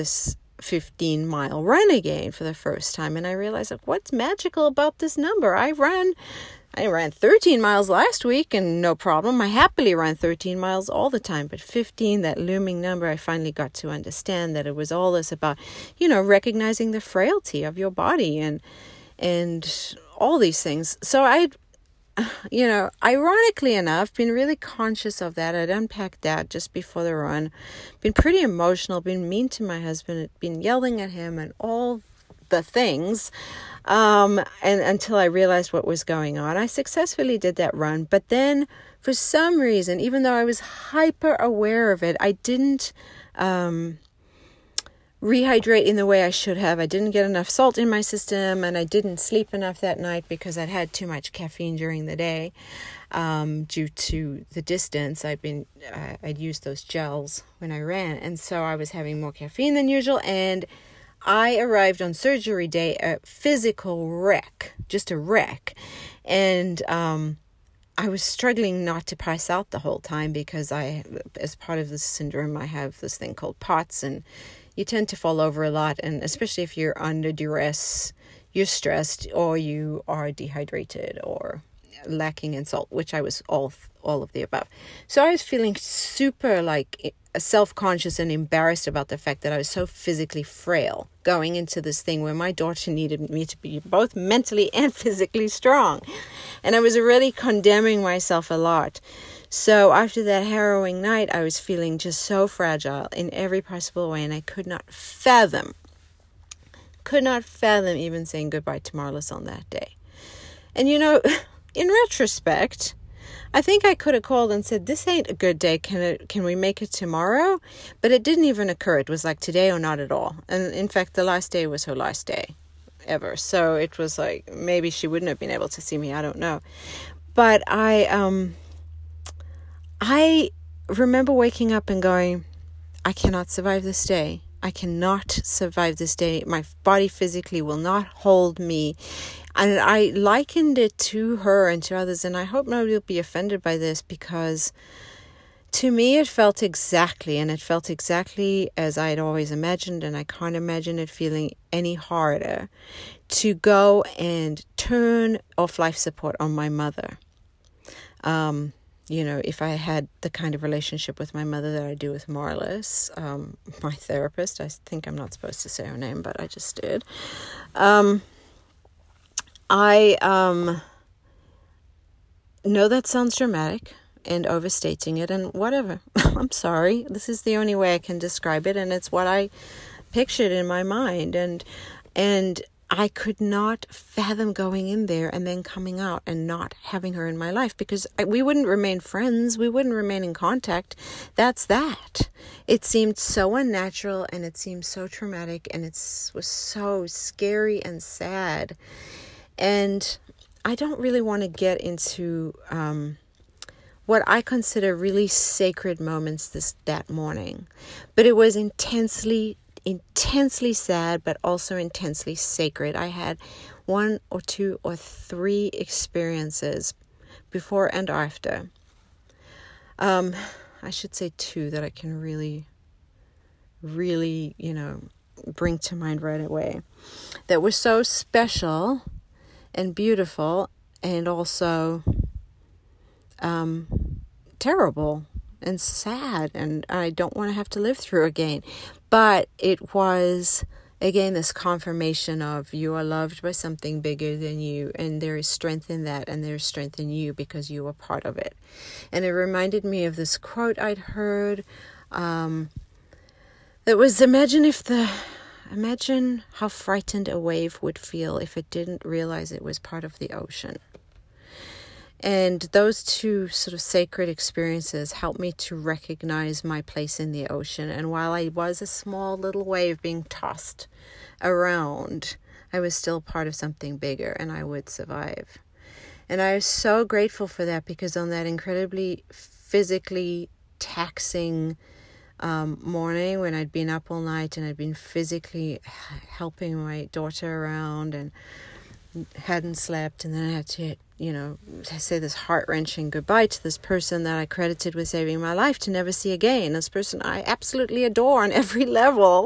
15-mile run again for the first time. And I realized, like, what's magical about this number? I ran 13 miles last week and no problem. I happily run 13 miles all the time. But 15, that looming number, I finally got to understand that it was all this about, recognizing the frailty of your body and all these things. So I'd, ironically enough, been really conscious of that. I'd unpacked that just before the run. Been pretty emotional, been mean to my husband, been yelling at him and all the things. And until I realized what was going on, I successfully did that run. But then for some reason, even though I was hyper aware of it, I didn't rehydrate in the way I should have. I didn't get enough salt in my system, and I didn't sleep enough that night because I'd had too much caffeine during the day. Due to the distance, I'd used those gels when I ran, and so I was having more caffeine than usual, and I arrived on surgery day a physical wreck, just a wreck, and I was struggling not to pass out the whole time because as part of this syndrome, I have this thing called POTS, and you tend to fall over a lot, and especially if you're under duress, you're stressed, or you are dehydrated, or lacking in salt, which I was all of the above. So I was feeling super self-conscious and embarrassed about the fact that I was so physically frail going into this thing where my daughter needed me to be both mentally and physically strong. And I was already condemning myself a lot. So after that harrowing night, I was feeling just so fragile in every possible way, and I could not fathom even saying goodbye to Marlis on that day. And in retrospect, I think I could have called and said, this ain't a good day. Can we make it tomorrow? But it didn't even occur. It was like today or not at all. And in fact, the last day was her last day ever. So it was like, maybe she wouldn't have been able to see me. I don't know. But I remember waking up and going, I cannot survive this day. I cannot survive this day. My body physically will not hold me. And I likened it to her and to others, and I hope nobody will be offended by this, because to me it felt exactly as I'd always imagined, and I can't imagine it feeling any harder to go and turn off life support on my mother. If I had the kind of relationship with my mother that I do with Marlis, my therapist, I think I'm not supposed to say her name, but I just did. I know that sounds dramatic and overstating it, and whatever. I'm sorry. This is the only way I can describe it, and it's what I pictured in my mind. And I could not fathom going in there and then coming out and not having her in my life, because we wouldn't remain friends. We wouldn't remain in contact. That's that. It seemed so unnatural, and it seemed so traumatic, and it was so scary and sad. And I don't really want to get into what I consider really sacred moments that morning. But it was intensely sad, but also intensely sacred. I had 1 or 2 or 3 experiences before and after. I should say 2 that I can really, bring to mind right away, that were so special and beautiful, and also terrible and sad, and I don't want to have to live through again. But it was, again, this confirmation of you are loved by something bigger than you, and there is strength in that, and there is strength in you because you are part of it. And it reminded me of this quote I'd heard that was, Imagine how frightened a wave would feel if it didn't realize it was part of the ocean. And those 2 sort of sacred experiences helped me to recognize my place in the ocean. And while I was a small little wave being tossed around, I was still part of something bigger, and I would survive. And I was so grateful for that, because on that incredibly physically taxing morning, when I'd been up all night and I'd been physically helping my daughter around and hadn't slept, and then I had to, say this heart-wrenching goodbye to this person that I credited with saving my life to never see again. This person I absolutely adore on every level.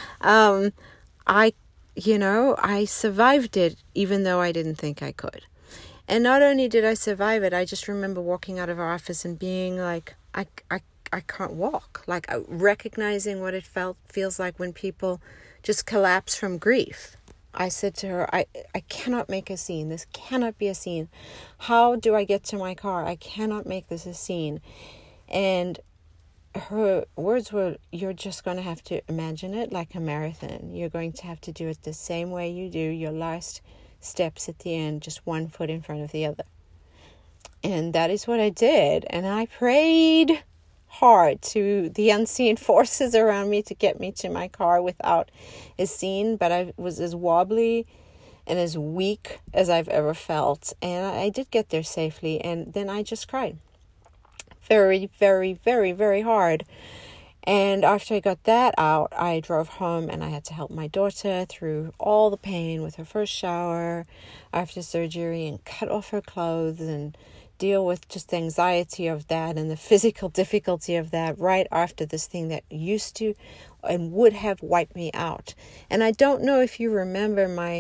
I survived it, even though I didn't think I could. And not only did I survive it, I just remember walking out of our office and being like, I can't walk, like recognizing what it feels like when people just collapse from grief. I said to her, I cannot make a scene. This cannot be a scene. How do I get to my car? I cannot make this a scene. And her words were, you're just going to have to imagine it like a marathon. You're going to have to do it the same way you do your last steps at the end, just 1 foot in front of the other. And that is what I did. And I prayed hard to the unseen forces around me to get me to my car without a scene, but I was as wobbly and as weak as I've ever felt. And I did get there safely, and then I just cried. Very, very, very, very hard. And after I got that out, I drove home and I had to help my daughter through all the pain with her first shower after surgery and cut off her clothes and deal with just the anxiety of that and the physical difficulty of that right after this thing that used to and would have wiped me out. And I don't know if you remember my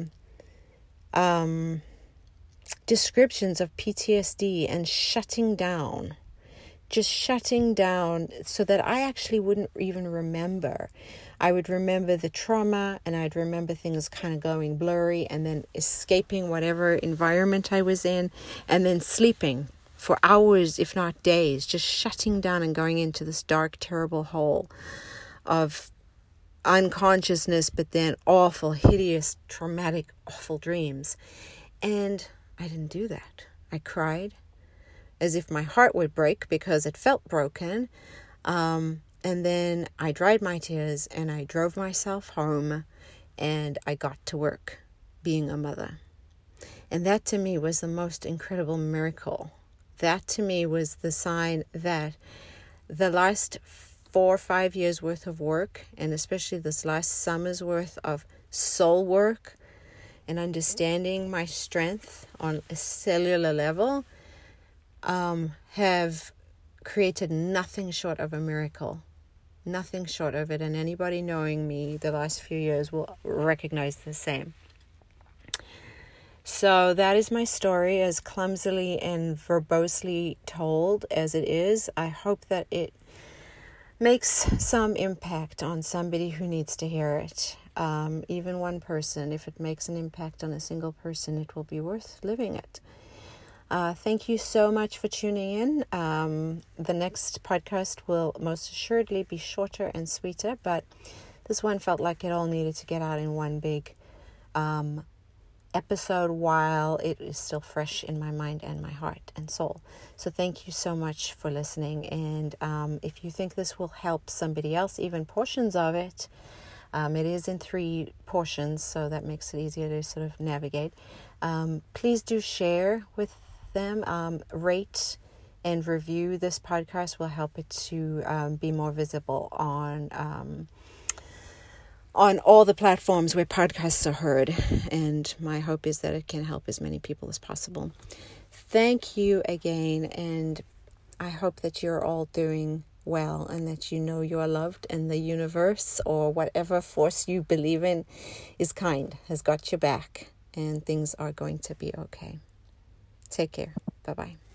descriptions of PTSD and shutting down. Just shutting down so that I actually wouldn't even remember. I would remember the trauma and I'd remember things kind of going blurry and then escaping whatever environment I was in and then sleeping for hours, if not days, just shutting down and going into this dark, terrible hole of unconsciousness, but then awful, hideous, traumatic, awful dreams. And I didn't do that. I cried as if my heart would break because it felt broken. And then I dried my tears and I drove myself home and I got to work being a mother. And that to me was the most incredible miracle. That to me was the sign that the last 4 or 5 years worth of work, and especially this last summer's worth of soul work and understanding my strength on a cellular level, have created nothing short of a miracle. Nothing short of it. And anybody knowing me the last few years will recognize the same. So that is my story, as clumsily and verbosely told as it is. I hope that it makes some impact on somebody who needs to hear it. Even one person. If it makes an impact on a single person, it will be worth living it. Thank you so much for tuning in. The next podcast will most assuredly be shorter and sweeter, but this one felt like it all needed to get out in one big episode while it is still fresh in my mind and my heart and soul. So thank you so much for listening. And if you think this will help somebody else, even portions of it, it is in 3 portions, so that makes it easier to sort of navigate. Please do share with them. Rate and review this podcast will help it to be more visible on all the platforms where podcasts are heard. And my hope is that it can help as many people as possible. Thank you again, and I hope that you're all doing well and that you know you are loved, and the universe or whatever force you believe in is kind, has got your back, and things are going to be okay. Take care. Bye-bye.